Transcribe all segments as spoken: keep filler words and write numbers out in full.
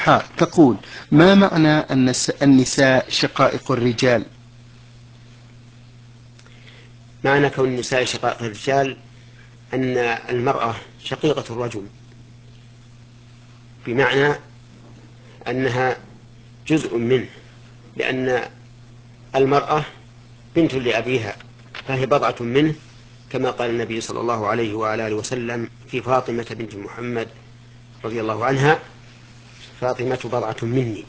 حاء تقول: ما معنى أن النساء شقائق الرجال؟ معنى كون النساء شقائق الرجال أن المرأة شقيقة الرجل، بمعنى أنها جزء منه، لأن المرأة بنت لأبيها فهي بضعة منه، كما قال النبي صلى الله عليه وعلى آله وسلم في فاطمة بنت محمد رضي الله عنها: فاطمة بضعة مني.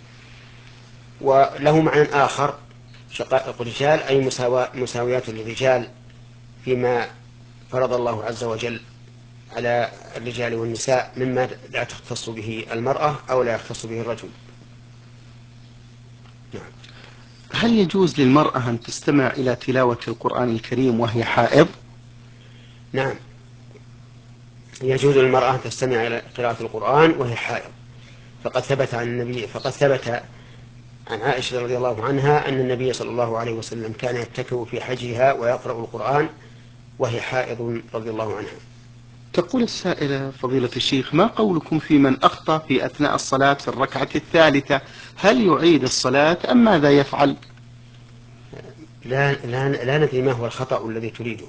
وله معنى آخر: شقائق الرجال أي مساويات للرجال فيما فرض الله عز وجل على الرجال والنساء مما لا تختص به المرأة أو لا يختص به الرجل. نعم. هل يجوز للمرأة أن تستمع إلى تلاوة القرآن الكريم وهي حائض؟ نعم، يجوز للمرأة أن تستمع إلى قراءة القرآن وهي حائض، فقد ثبت عن النبي فقد ثبت عن عائشة رضي الله عنها أن النبي صلى الله عليه وسلم كان يتكئ في حجها ويقرأ القرآن وهي حائض رضي الله عنها. تقول السائلة: فضيلة الشيخ، ما قولكم في من أخطأ في أثناء الصلاة في الركعة الثالثة؟ هل يعيد الصلاة أم ماذا يفعل؟ لا, لا, لا ندري ما هو الخطأ الذي تريده.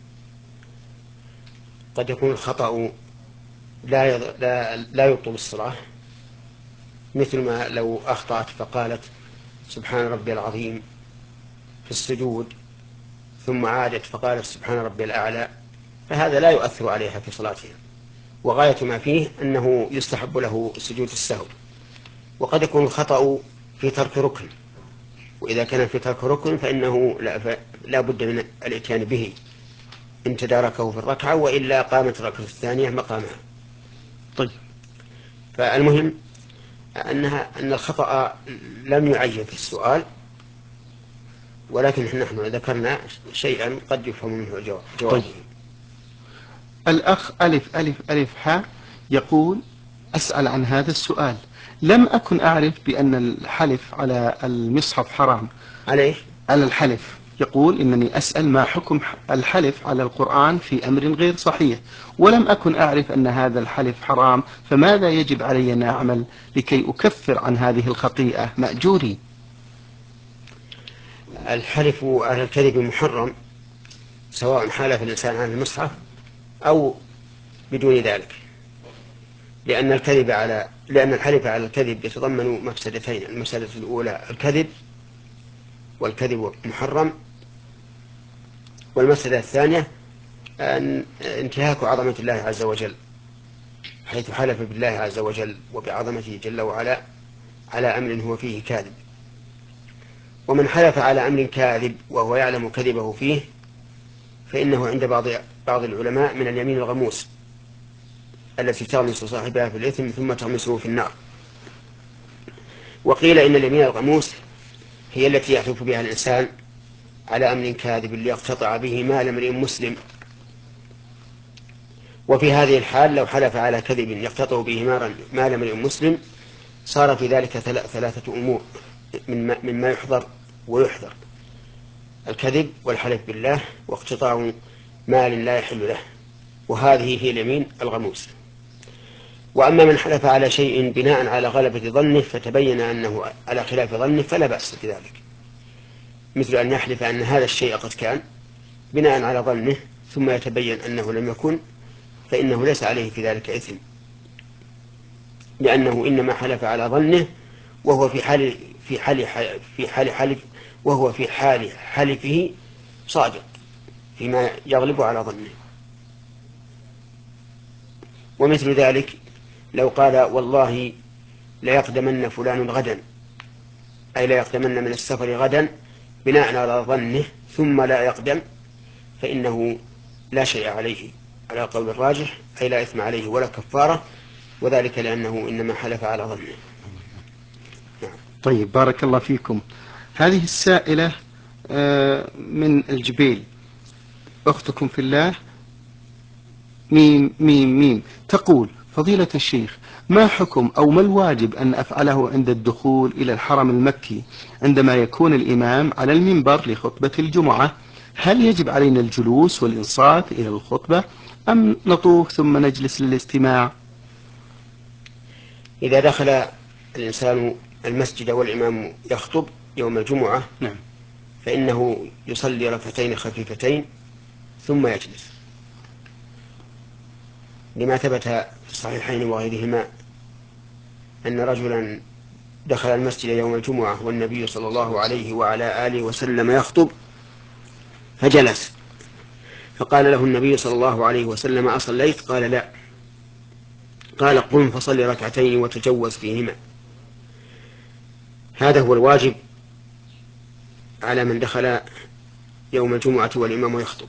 قد يكون الخطأ لا, لا, لا يبطل الصلاة، مثل ما لو أخطأت فقالت سبحان ربي العظيم في السجود ثم عادت فقالت سبحان ربي الأعلى، فهذا لا يؤثر عليها في صلاتها، وغاية ما فيه أنه يستحب له سجود السهو. وقد يكون الخطأ في ترك ركن، وإذا كان في ترك ركن فإنه لا, لا بد من الاتيان به إن تداركه في الركعة، وإلا قامت الركعة الثانية مقامها. طيب. فالمهم أنها أن الخطأ لم يعين في السؤال، ولكن نحن ذكرنا شيئا قد يفهم منه جوابه. طيب. الأخ ألف ألف ألف حاء يقول: أسأل عن هذا السؤال. لم أكن أعرف بأن الحلف على المصحف حرام. عليه على الحلف. يقول: إنني أسأل ما حكم الحلف على القرآن في أمر غير صحيح، ولم أكن أعرف أن هذا الحلف حرام، فماذا يجب علي أن أعمل لكي أكفر عن هذه الخطيئة مأجوري؟ الحلف على الكذب محرم، سواء حلف الإنسان على المصحف أو بدون ذلك، لأن الكذب على لأن الحلف على الكذب يتضمن مفسدتين: المفسدة الأولى الكذب والكذب محرم، والمفسدة الثانية أن انتهاك عظمة الله عز وجل، حيث حلف بالله عز وجل وبعظمته جل وعلا على أمر هو فيه كاذب. ومن حلف على أمر كاذب وهو يعلم كذبه فيه فإنه عند بعض بعض العلماء من اليمين الغموس التي تغمس صاحبها في الإثم ثم تغمسه في النار. وقيل إن اليمين الغموس هي التي يحلف بها الإنسان على أمر كاذب ليقتطع به مال امرئ مسلم، وفي هذه الحال لو حلف على كذب يقتطع به مال امرئ مسلم صار في ذلك ثلاثة أمور مما يحضر ويحذر: الكذب والحلف بالله واقتطاع مال لا يحل له، وهذه هي اليمين الغموس. وأما من حلف على شيء بناء على غلبة ظنه فتبين أنه على خلاف ظنه فلا بأس بذلك، مثل أن يحلف أن هذا الشيء قد كان بناء على ظنه ثم يتبين أنه لم يكن، فإنه ليس عليه في ذلك إثم، لأنه إنما حلف على ظنه وهو في حال في حال في حال حلف وهو في حال حلفه صادق فيما يغلب على ظنه. ومثل ذلك لو قال والله لا يقدمن فلان غدا، أي لا يقدمن من السفر غدا بناء على ظنه ثم لا يقدم، فإنه لا شيء عليه على قول الراجح، أي لا إثم عليه ولا كفارة، وذلك لأنه إنما حلف على ظنه. نعم. طيب، بارك الله فيكم. هذه السائلة من الجبيل، أختكم في الله، ميم ميم ميم، تقول: فضيلة الشيخ، ما حكم أو ما الواجب أن أفعله عند الدخول إلى الحرم المكي عندما يكون الإمام على المنبر لخطبة الجمعة؟ هل يجب علينا الجلوس والإنصات إلى الخطبة أم نطوف ثم نجلس للاستماع؟ إذا دخل الإنسان المسجد والإمام يخطب يوم الجمعة نعم. فإنه يصلي ركعتين خفيفتين ثم يجلس، لما ثبت في الصحيحين وغيرهما أن رجلا دخل المسجد يوم الجمعة والنبي صلى الله عليه وعلى آله وسلم يخطب فجلس، فقال له النبي صلى الله عليه وسلم: أصليت؟ قال: لا. قال: قم فصل ركعتين وتجوز فيهما. هذا هو الواجب على من دخل يوم الجمعة والإمام يخطب،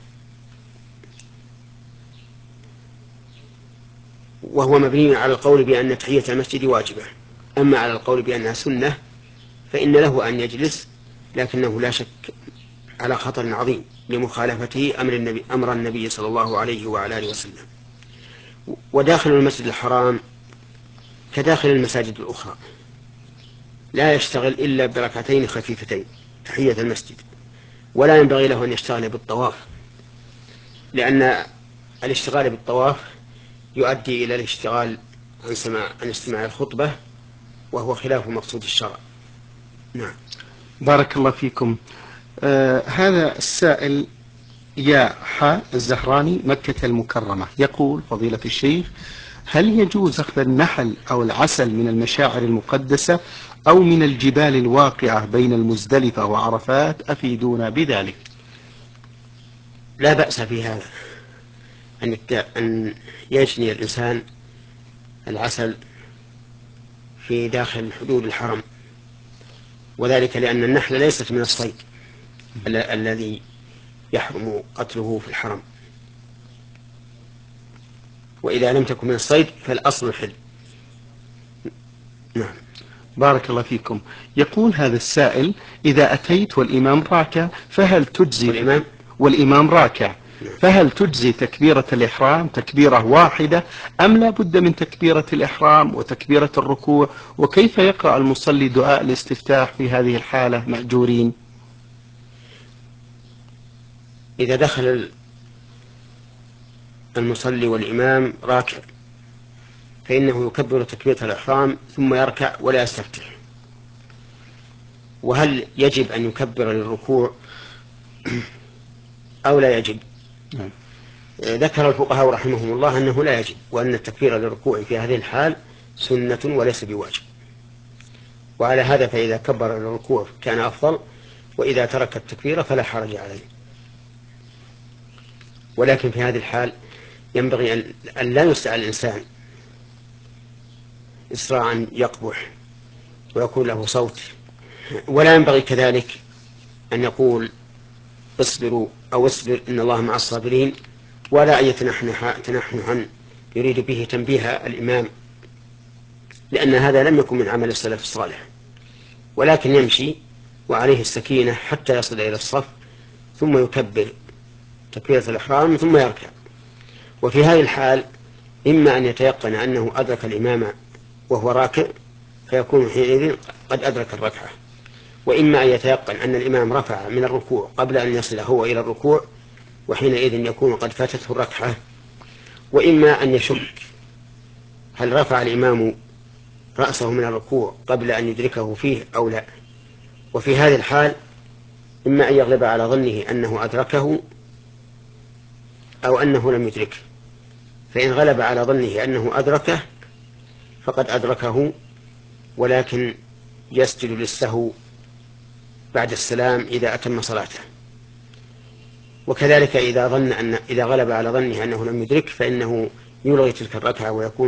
وهو مبني على القول بأن تحية المسجد واجبة. أما على القول بأنها سنة فإن له أن يجلس، لكنه لا شك على خطر عظيم لمخالفته أمر النبي, أمر النبي صلى الله عليه وعلى آله وسلم. وداخل المسجد الحرام كداخل المساجد الأخرى لا يشتغل إلا بركعتين خفيفتين تحية المسجد، ولا ينبغي له أن يشتغل بالطواف، لأن الاشتغال بالطواف يؤدي إلى الاشتغال عن سماع عن استماع الخطبة، وهو خلاف مقصود الشرع. نعم. بارك الله فيكم. آه هذا السائل يا حاء الزهراني مكة المكرمة يقول: فضيلة الشيخ، هل يجوز أخذ النحل أو العسل من المشاعر المقدسة أو من الجبال الواقعة بين المزدلفة وعرفات؟ أفيدونا بذلك. لا بأس في هذا أن أن يجني الإنسان العسل في داخل حدود الحرم، وذلك لأن النحل ليست من الصيد ال- الذي يحرم قتله في الحرم، وإذا لم تكن من الصيد فالأصل الحل. نعم. بارك الله فيكم. يقول هذا السائل: إذا أتيت والإمام راكع فهل تجزي والإمام والإمام راكع فهل تجزي تكبيرة الإحرام تكبيرة واحدة أم لا بد من تكبيرة الإحرام وتكبيرة الركوع؟ وكيف يقرأ المصلي دعاء الاستفتاح في هذه الحالة مأجورين؟ إذا دخل المصلي والإمام راكع فإنه يكبر تكبيرة الإحرام ثم يركع ولا يستفتح. وهل يجب أن يكبر للركوع أو لا يجب؟ نعم. ذكر الفقهاء رحمهم الله أنه لا يجب، وأن التكبير للركوع في هذه الحال سنة وليس بواجب. وعلى هذا فإذا كبر للركوع كان أفضل، وإذا ترك التكبير فلا حرج عليه. ولكن في هذه الحال ينبغي أن لا يسرع الإنسان إسراعا يقبح ويكون له صوت، ولا ينبغي كذلك أن يقول اصبروا أو اصبر إن الله مع الصابرين، ولا أن يتنحنح تنحنحا يريد به تنبيه الإمام، لأن هذا لم يكن من عمل السلف الصالح. ولكن يمشي وعليه السكينة حتى يصل إلى الصف ثم يكبر تكبيرة الإحرام ثم يركع. وفي هذه الحال إما أن يتيقن أنه أدرك الإمام وهو راكع فيكون حينئذ قد أدرك الركعة، وإما أن يتيقن أن الإمام رفع من الركوع قبل أن يصل هو إلى الركوع وحينئذ يكون قد فاتته الركعة، وإما أن يشك هل رفع الإمام رأسه من الركوع قبل أن يدركه فيه أو لا. وفي هذه الحال إما أن يغلب على ظنه أنه أدركه أو أنه لم يدركه، فإن غلب على ظنه أنه أدركه فقد أدركه، ولكن يسجد للسهو بعد السلام إذا أتم صلاته. وكذلك إذا ظن أن إذا غلب على ظنه أنه لم يدرك فإنه يلغي تلك الركعة ويكون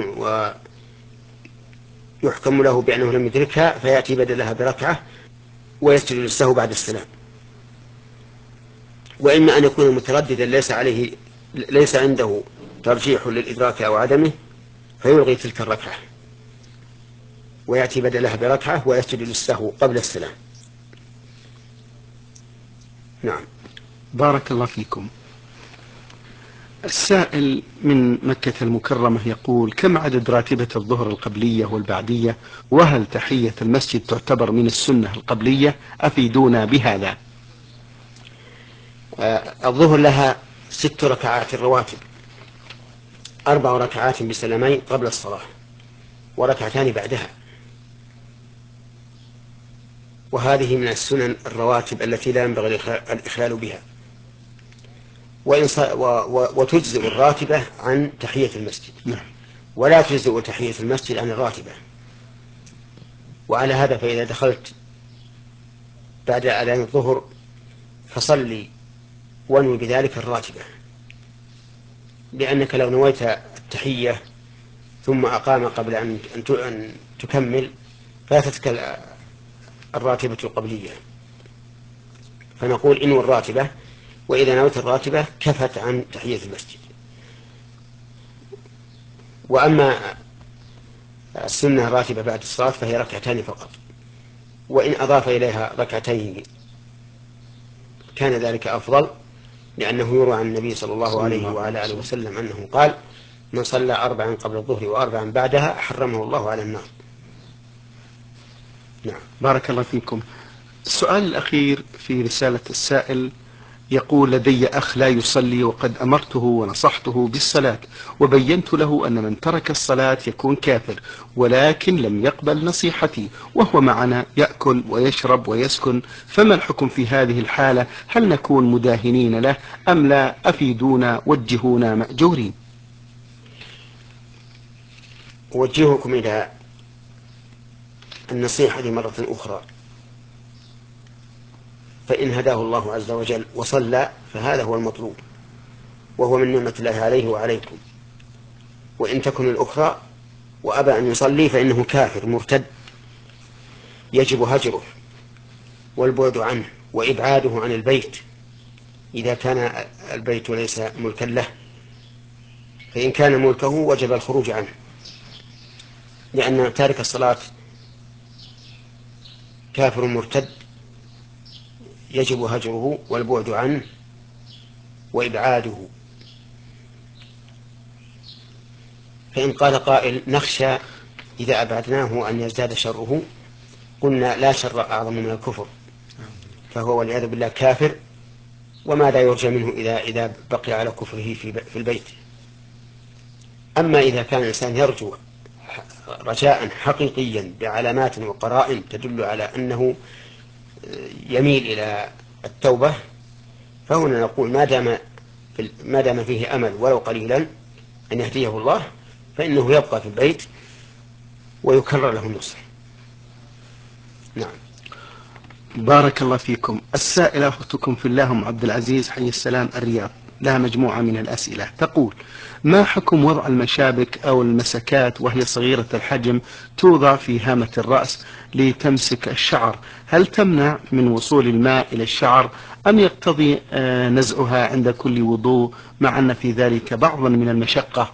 ويحكم له بأنه لم يدركها فيأتي بدلها بركعة ويسجد للسهو بعد السلام. وإما أن يكون مترددا ليس عليه ليس عنده ترجيح للإدراك أو عدمه فيلغي تلك الركعة ويأتي بدلها بركعة ويسجد للسهو قبل السلام. نعم. بارك الله فيكم. السائل من مكة المكرمة يقول: كم عدد راتبة الظهر القبلية والبعدية؟ وهل تحية المسجد تعتبر من السنة القبلية؟ أفيدونا بهذا. آه الظهر لها ست ركعات رواتب، أربع ركعات بسلامين قبل الصلاة، وركعتان بعدها. وهذه من السنن الرواتب التي لا ينبغي الإخلال بها. وتجزئ الراتبة عن تحية المسجد، ولا تجزئ تحية المسجد عن الراتبة. وعلى هذا فإذا دخلت بعد أذان الظهر فصلي وانوي بذلك الراتبة، لأنك لو نويت التحية ثم أقام قبل أن تكمل فاتتك الراتبة القبلية. فنقول إنو الراتبة، وإذا نويت الراتبة كفت عن تحية المسجد. وأما السنة الراتبة بعد الصلاة فهي ركعتان فقط، وإن أضاف إليها ركعتين كان ذلك أفضل، لأنه يروى عن النبي صلى الله عليه وعلى آله وسلم أنه قال: من صلى أربعا قبل الظهر وأربعا بعدها حرمه الله على النار. نعم. بارك الله فيكم. السؤال الأخير في رسالة السائل يقول: لدي أخ لا يصلي، وقد أمرته ونصحته بالصلاة، وبينت له أن من ترك الصلاة يكون كافر، ولكن لم يقبل نصيحتي، وهو معنا يأكل ويشرب ويسكن، فما الحكم في هذه الحالة؟ هل نكون مداهنين له أم لا؟ أفيدونا، وجهونا مأجورين. أوجهكم إلى النصيحة مرة أخرى، فإن هداه الله عز وجل وصلى فهذا هو المطلوب، وهو من نعمة الله عليه وعليكم. وإن تكن الأخرى وأبى أن يصلي فإنه كافر مرتد، يجب هجره والبعد عنه وإبعاده عن البيت إذا كان البيت ليس ملكا له، فإن كان ملكه وجب الخروج عنه، لأن تارك الصلاة كافر مرتد يجب هجره والبعد عنه وإبعاده. فإن قال قائل: نخشى إذا أبعدناه أن يزداد شره، قلنا: لا شر أعظم من الكفر، فهو والعياذ بالله كافر، وما لا يرجى منه إذا إذا بقي على كفره في البيت. أما إذا كان الإنسان يرجو رجاء حقيقيا بعلامات وقرائن تدل على أنه يميل إلى التوبة، فهنا نقول: ما دام ما دام فيه أمل ولو قليلا أن يهديه الله، فإنه يبقى في البيت ويكرر له النصح. نعم. بارك الله فيكم. السائلة أختكم في الله أم عبد العزيز حي السلام الرياض لها مجموعة من الأسئلة، تقول: ما حكم وضع المشابك أو المسكات وهي صغيرة الحجم توضع في هامة الرأس لتمسك الشعر؟ هل تمنع من وصول الماء إلى الشعر أم يقتضي نزعها عند كل وضوء، مع أن في ذلك بعضا من المشقة؟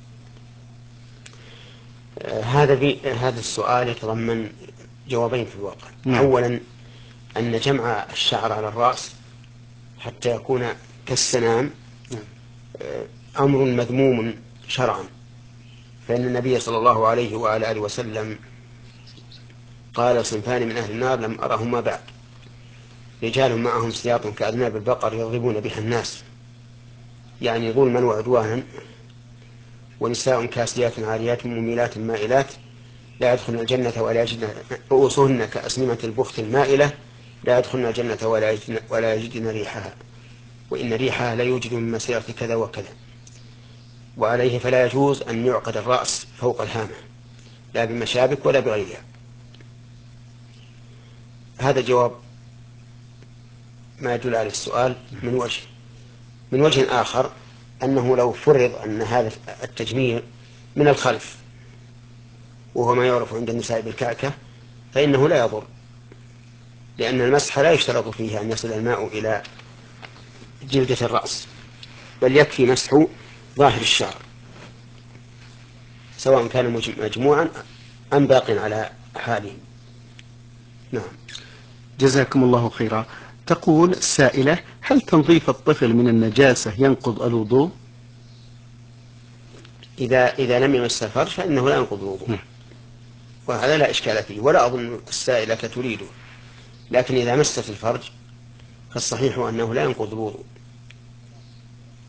هذا هذا السؤال يتضمن جوابين في الواقع. نعم. أولا أن جمع الشعر على الرأس حتى يكون كالسنام أمر مذموم شرعا، فإن النبي صلى الله عليه وعلى آله وسلم قال: صنفان من أهل النار لم أرهما بعد، رجال معهم سياط كأذناب البقر يضربون بها الناس، يعني ظلما وعدوانا، ونساء كاسيات عاريات مميلات مائلات لا يدخلن الجنة ولا يجدن رؤوسهن كأسنمة البخت المائلة لا يدخلن الجنة ولا يجدن, ولا يجدن ريحها، وإن ريحها لا يوجد من مسيرة كذا وكذا. وعليه فلا يجوز أن يعقد الرأس فوق الهامة، لا بمشابك ولا بغيرها. هذا جواب ما يدل على السؤال من وجه. من وجه آخر أنه لو فرض أن هذا التجميل من الخلف، وهو ما يعرف عند النساء بالكعكة، فإنه لا يضر، لأن المسح لا يشترط فيه أن يصل الماء إلى جلدة الرأس، بل يكفي مسح ظاهر الشعر سواء كان مجموعا أم باق على حاله. نعم. جزاكم الله خيرا. تقول السائلة: هل تنظيف الطفل من النجاسة ينقض الوضوء؟ إذا إذا لم يمس الفرج فإنه لا ينقض الوضوء، وهذا لا إشكال فيه، ولا أظن السائلة تريده. لكن إذا مست الفرج فالصحيح أنه لا ينقض الوضوء.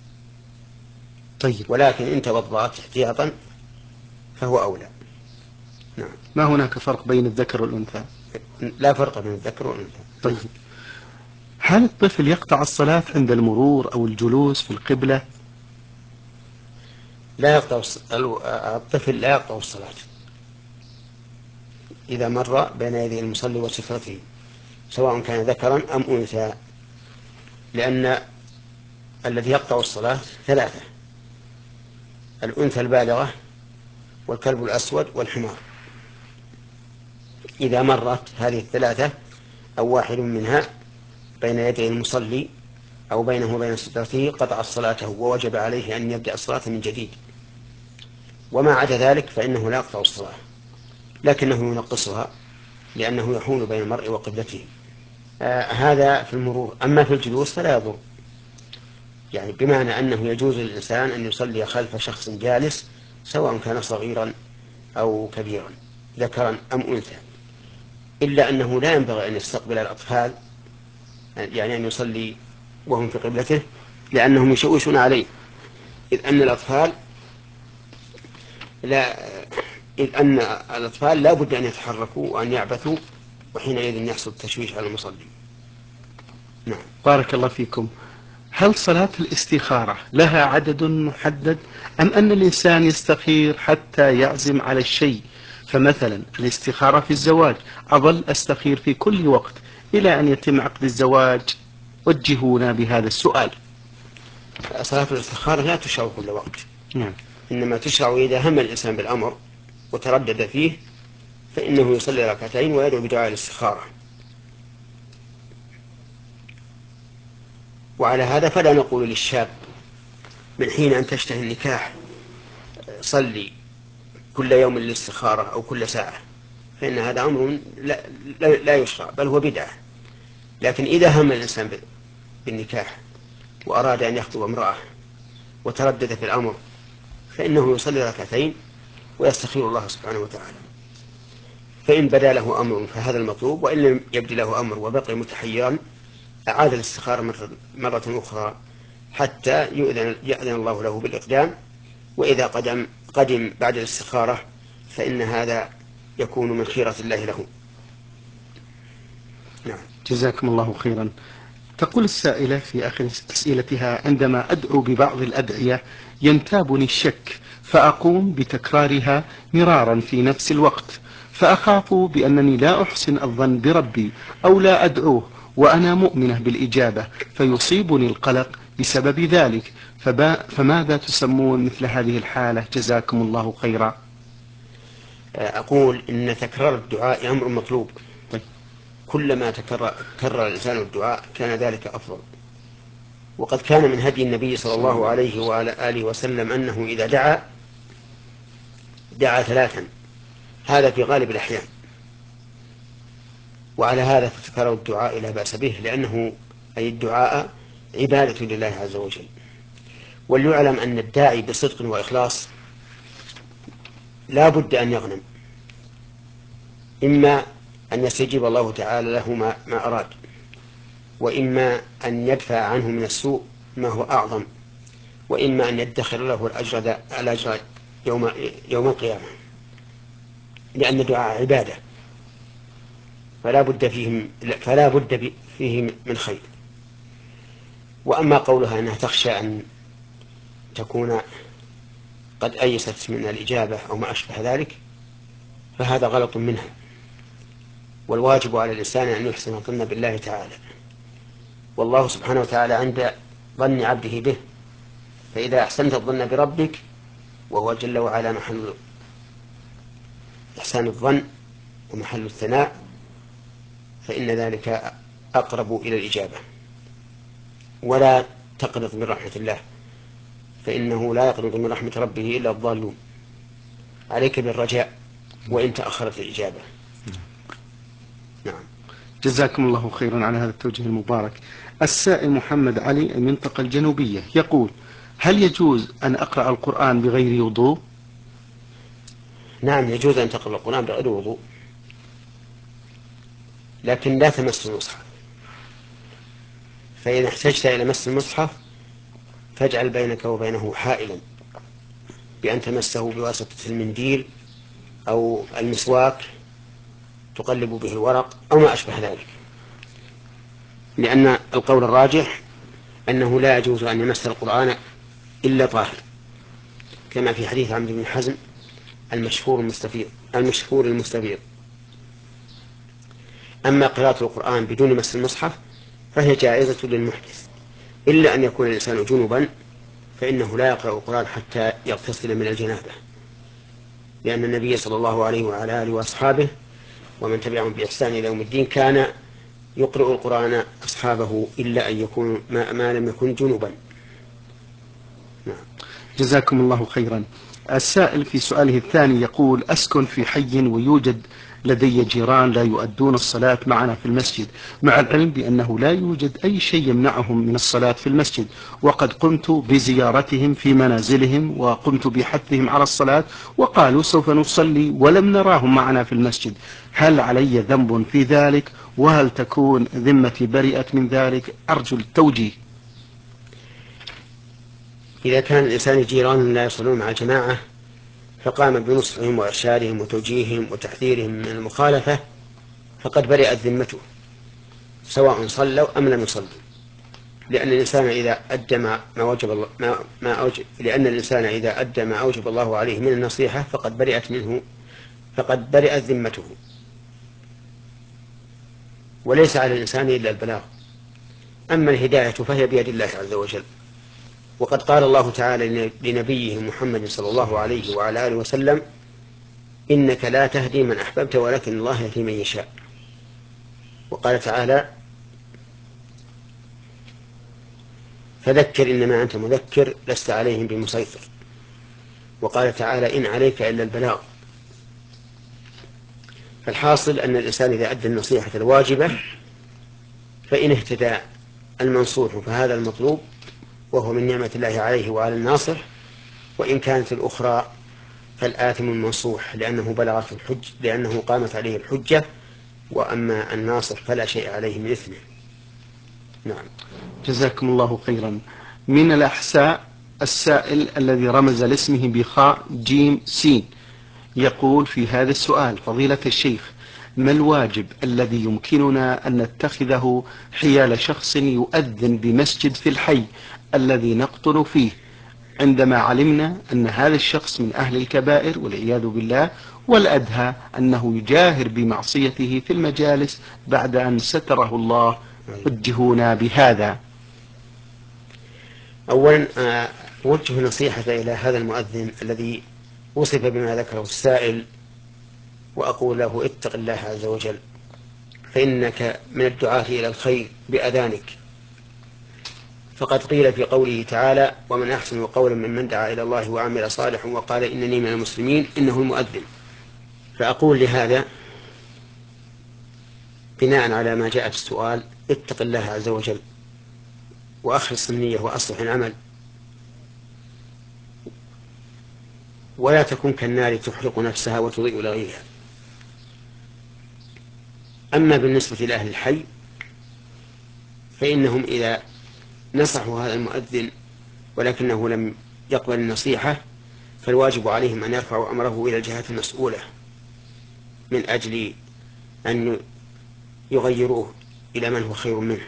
طيب. ولكن إن توضأت احتياطا فهو أولى. نعم. ما هناك فرق بين الذكر والأنثى؟ لا فرق بين الذكر والأنثى. طيب، هل الطفل يقطع الصلاة عند المرور أو الجلوس في القبلة؟ لا يقطع الطفل لا يقطع الصلاة إذا مر بين يدي المصلي وسترته، سواء كان ذكرا أم أنثى، لأن الذي يقطع الصلاة ثلاثة: الأنثى البالغة، والكلب الأسود، والحمار. إذا مرت هذه الثلاثة أو واحد منها بين يدي المصلي أو بينه وبين سترته قطع صلاته، ووجب عليه أن يبدأ الصلاة من جديد. وما عدا ذلك فإنه لا يقطع الصلاة، لكنه ينقصها لأنه يحول بين المرء وقبلته. آه هذا في المرور. أما في الجلوس فلا يضر، يعني بمعنى أنه يجوز للإنسان أن يصلي خلف شخص جالس سواء كان صغيرا أو كبيرا، ذكرا أم أنثى، إلا أنه لا ينبغي أن يستقبل الأطفال، يعني أن يصلي وهم في قبلته، لأنهم يشوشون عليه، إذ أن الأطفال لا إذ أن الأطفال لا بد أن يتحركوا وأن يعبثوا، وحينئذ يحصل تشويش على المصلي. نعم. بارك الله فيكم. هل صلاة الاستخارة لها عدد محدد، أم أن الإنسان يستخير حتى يعزم على الشيء؟ فمثلا الاستخارة في الزواج أظل أستخير في كل وقت إلى أن يتم عقد الزواج، وجهونا بهذا السؤال. صلاة الاستخارة لا تشرع كل وقت، نعم. إنما تشرع إذا هم الإنسان بالأمر وتردد فيه، فإنه يصلي ركعتين ويدعو بدعاء الاستخارة. وعلى هذا فلا نقول للشاب من حين أن تشتهي النكاح صلي كل يوم للاستخارة أو كل ساعة، فإن هذا أمر لا, لا, لا يشرع، بل هو بدعة. لكن إذا هم الإنسان بالنكاح وأراد أن يخطب امرأة وتردد في الأمر، فإنه يصلي ركعتين ويستخير الله سبحانه وتعالى. فإن بدا له أمر فهذا المطلوب، وإن لم يبدي له أمر وبقي متحيرا أعاد الاستخارة مرة أخرى حتى يؤذن, يأذن الله له بالإقدام. وإذا قدم, قدم بعد الاستخارة فإن هذا يكون من خيرة الله له. نعم. جزاكم الله خيرا. تقول السائلة في آخر أسئلتها: عندما أدعو ببعض الأدعية ينتابني الشك، فأقوم بتكرارها مرارا في نفس الوقت، فأخاف بأنني لا أحسن الظن بربي أو لا أدعوه وأنا مؤمنة بالإجابة، فيصيبني القلق بسبب ذلك، فماذا تسمون مثل هذه الحالة؟ جزاكم الله خيرا. أقول إن تكرار الدعاء أمر مطلوب. كلما تكرر, تكرر الإنسان الدعاء كان ذلك أفضل. وقد كان من هدي النبي صلى الله عليه وعلى آله وسلم أنه إذا دعا دعا ثلاثا، هذا في غالب الأحيان. وعلى هذا فتكرر الدعاء لا بأس به، لأنه أي الدعاء عبادة لله عز وجل. وليعلم أن الداعي بصدق وإخلاص لا بد أن يغنم، إما أن يستجيب الله تعالى له ما, ما أراد، وإما أن يدفع عنه من السوء ما هو أعظم، وإما أن يدخر له الأجر, الأجر يوم, يوم القيامة، لأن الدعاء عبادة فلا بد فيه, فلا بد فيه من خير. وأما قولها أنها تخشى أن تكون قد أيست من الإجابة أو ما أشبه ذلك، فهذا غلط منها. والواجب على الإنسان أن يحسن الظن بالله تعالى، والله سبحانه وتعالى عند ظن عبده به. فإذا أحسنت الظن بربك، وهو جل وعلا محل إحسان الظن ومحل الثناء، فإن ذلك أقرب إلى الإجابة. ولا تقنط من رحمة الله، فإنه لا يقنط من رحمة ربه إلا الضالون. عليك بالرجاء وإن تأخرت الإجابة. نعم. جزاكم الله خيرا على هذا التوجيه المبارك. السائل محمد علي، المنطقة الجنوبية، يقول: هل يجوز أن أقرأ القرآن بغير وضوء؟ نعم، يجوز أن تقرأ القرآن بغير وضوء، لكن لا تمس المصحف. فإذا احتجت إلى مس المصحف فاجعل بينك وبينه حائلا بأن تمسه بواسطة المنديل أو المسواك تقلب به الورق أو ما أشبه ذلك، لأن القول الراجح أنه لا يجوز أن يمس القرآن إلا طاهر، كما في حديث عمرو بن حزم المشهور المستفيض المشهور المستفيض. أما قراءة القرآن بدون مس المصحف فهي جائزة للمحدث، إلا أن يكون الإنسان جنبا فإنه لا يقرأ القرآن حتى يغتسل من الجنابة، لأن النبي صلى الله عليه وعلى آله وأصحابه ومن تبعهم بإحسان إلى يوم الدين كان يقرأ القرآن أصحابه إلا أن يكون ما, ما لم يكن جنبا. نعم. جزاكم الله خيرا. السائل في سؤاله الثاني يقول: أسكن في حي ويوجد لدي جيران لا يؤدون الصلاة معنا في المسجد، مع العلم بأنه لا يوجد أي شيء يمنعهم من الصلاة في المسجد، وقد قمت بزيارتهم في منازلهم وقمت بحثهم على الصلاة وقالوا سوف نصلي ولم نراهم معنا في المسجد، هل علي ذنب في ذلك؟ وهل تكون ذمتي برئت من ذلك؟ أرجو التوجيه. إذا كان الإنسان جيران لا يصلون مع الجماعة فقام بنصحهم وإرشادهم وتوجيههم وتحذيرهم من المخالفة فقد برئت ذمته سواء صلوا أم لم يصلوا، لأن الإنسان إذا أدى ما وجب الله ما ما أوجب لأن الإنسان إذا أدى ما أوجب الله عليه من النصيحة فقد برئت منه فقد برئت ذمته، وليس على الإنسان إلا البلاغ. أما الهداية فهي بيد الله عز وجل، وقد قال الله تعالى لنبيه محمد صلى الله عليه وعلى آله وسلم: إنك لا تهدي من أحببت ولكن الله يهدي من يشاء. وقال تعالى: فذكر إنما أنت مذكر لست عليهم بمسيطر. وقال تعالى: إن عليك إلا البلاغ. فالحاصل أن الإنسان إذا أدى النصيحة الواجبة فإن اهتدى المنصوح فهذا المطلوب وهو من نعمة الله عليه وعلى الناصح، وإن كانت الأخرى فالآثم المنصوح لأنه بلغت الحج لأنه قامت عليه الحجة، وأما الناصح فلا شيء عليه من إثمه. نعم. جزاكم الله خيرا. من الأحساء السائل الذي رمز لاسمه بخاء جيم سين يقول في هذا السؤال: فضيلة الشيخ، ما الواجب الذي يمكننا أن نتخذه حيال شخص يؤذن بمسجد في الحي الذي نقطن فيه، عندما علمنا أن هذا الشخص من أهل الكبائر والعياذ بالله، والأدهى أنه يجاهر بمعصيته في المجالس بعد أن ستره الله؟ وجهونا بهذا. أولا أوجه نصيحة إلى هذا المؤذن الذي وصف بما ذكره السائل، وأقول له: اتق الله عز وجل، فإنك من الدعاة إلى الخير بأذانك، فقد قيل في قوله تعالى: ومن أحسن قولا ممن دعا إلى الله وعمل صالحا وقال إنني من المسلمين، إنه المؤذن. فأقول لهذا بناء على ما جاء في السؤال: اتق الله عز وجل وأخلص النية وأصلح العمل، ولا تكن كالنار تحرق نفسها وتضيء لغيرها. أما بالنسبة لأهل الحي فإنهم إذا نصحوا هذا المؤذن ولكنه لم يقبل النصيحة فالواجب عليهم أن يرفعوا أمره إلى الجهات المسؤولة من أجل أن يغيروه إلى من هو خير منه،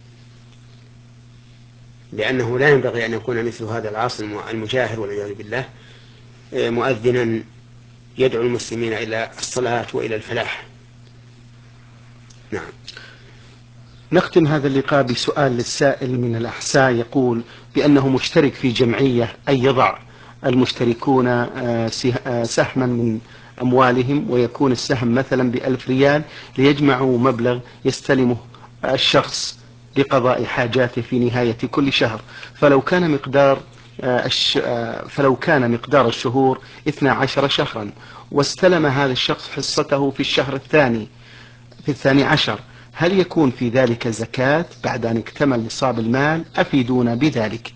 لأنه لا ينبغي أن يكون مثل هذا العاصي المجاهر والعياذ بالله مؤذنا يدعو المسلمين إلى الصلاة وإلى الفلاح. نعم. نختم هذا اللقاء بسؤال للسائل من الأحساء يقول بأنه مشترك في جمعية، أي يضع المشتركون سهما من أموالهم، ويكون السهم مثلا بألف ريال ليجمعوا مبلغ يستلمه الشخص لقضاء حاجاته في نهاية كل شهر، فلو كان مقدار فلو كان مقدار الشهور اثنا عشر شهرا، واستلم هذا الشخص حصته في الشهر الثاني في الثاني عشر، هل يكون في ذلك زكاة بعد أن اكتمل نصاب المال؟ أفيدونا بذلك.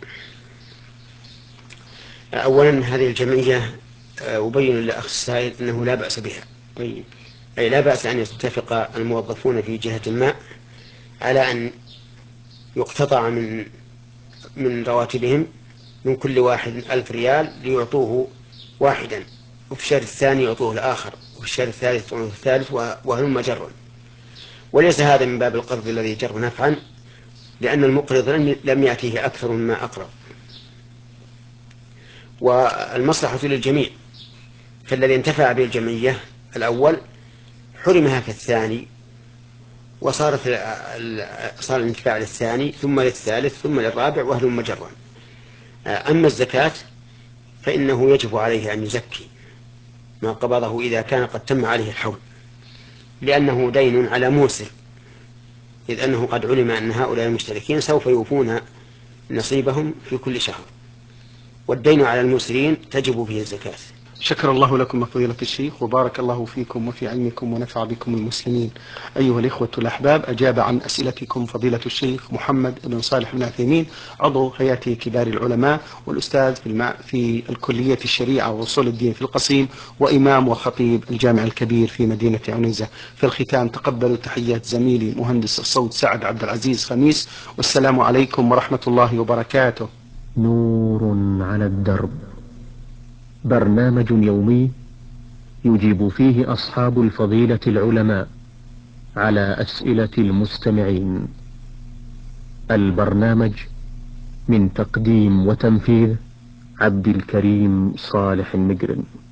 أولا هذه الجمعية أبين للأخ السائل أنه لا بأس بها، أي لا بأس أن يتفق الموظفون في جهة ما على أن يقتطع من من رواتبهم من كل واحد ألف ريال ليعطوه واحدا وفي الشهر الثاني يعطوه الآخر، وفي الشهر الثالث يعطوه الثالث، وهلم جرا. وليس هذا من باب القرض الذي جر نفعا، لأن المقرض لم يأتيه أكثر مما أقرض، والمصلحة للجميع. فالذي انتفع بالجمعية الأول حرمها في الثاني، وصارت صار الانتفاع للثاني ثم للثالث ثم للرابع وهلم جرا. أما الزكاة فإنه يجب عليه أن يزكي ما قبضه إذا كان قد تم عليه الحول، لأنه دين على موسر، إذ أنه قد علم أن هؤلاء المشتركين سوف يوفون نصيبهم في كل شهر، والدين على المسرين تجب فيه الزكاة. شكر الله لكم فضيلة الشيخ، وبارك الله فيكم وفي علمكم ونفع بكم المسلمين. أيها الإخوة الأحباب، أجاب عن أسئلتكم فضيلة الشيخ محمد بن صالح بن عثيمين، عضو هيئة كبار العلماء والأستاذ في, المع... في الكلية الشريعة وأصول الدين في القصيم، وإمام وخطيب الجامع الكبير في مدينة عنيزة. في الختام تقبلوا تحيات زميلي مهندس الصوت سعد عبد العزيز خميس، والسلام عليكم ورحمة الله وبركاته. نور على الدرب، برنامج يومي يجيب فيه أصحاب الفضيلة العلماء على أسئلة المستمعين. البرنامج من تقديم وتنفيذ عبد الكريم صالح المجرم.